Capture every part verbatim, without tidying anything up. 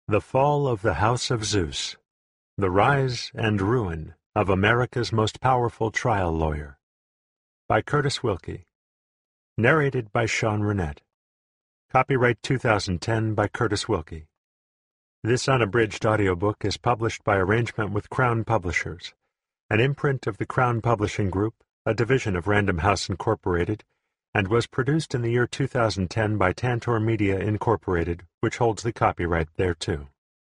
The Fall of the House of Zeus, The Rise and Ruin of America's Most Powerful Trial Lawyer, by Curtis Wilkie. Narrated by Sean Rennett. Copyright two thousand ten by Curtis Wilkie. This unabridged audiobook is published by arrangement with Crown Publishers, an imprint of the Crown Publishing Group, a division of Random House Incorporated, and was produced in the year two thousand ten by Tantor Media Incorporated, which holds the copyright thereto.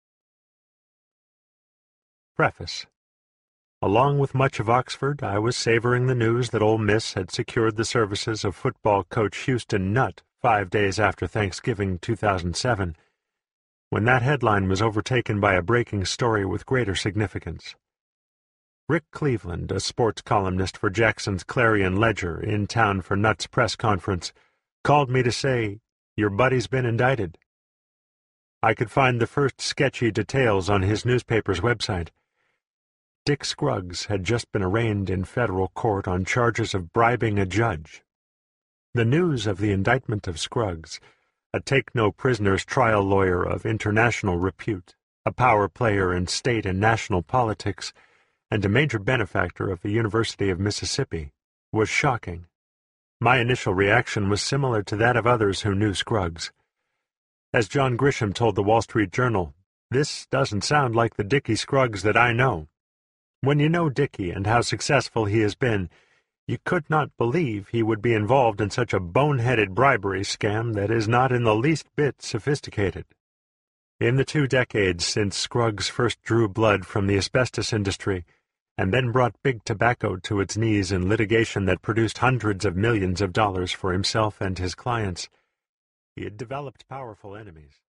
Preface. Along with much of Oxford, I was savoring the news that Ole Miss had secured the services of football coach Houston Nutt five days after Thanksgiving two thousand seven, when that headline was overtaken by a breaking story with greater significance. Rick Cleveland, a sports columnist for Jackson's Clarion Ledger, in town for Nutt's press conference, called me to say, "Your buddy's been indicted." I could find the first sketchy details on his newspaper's website. Dick Scruggs had just been arraigned in federal court on charges of bribing a judge. The news of the indictment of Scruggs, a take-no-prisoners trial lawyer of international repute, a power player in state and national politics, and a major benefactor of the University of Mississippi, was shocking. My initial reaction was similar to that of others who knew Scruggs. As John Grisham told the Wall Street Journal, "This doesn't sound like the Dickie Scruggs that I know." When you know Dickie and how successful he has been, you could not believe he would be involved in such a boneheaded bribery scam that is not in the least bit sophisticated. In the two decades since Scruggs first drew blood from the asbestos industry, and then brought big tobacco to its knees in litigation that produced hundreds of millions of dollars for himself and his clients, he had developed powerful enemies.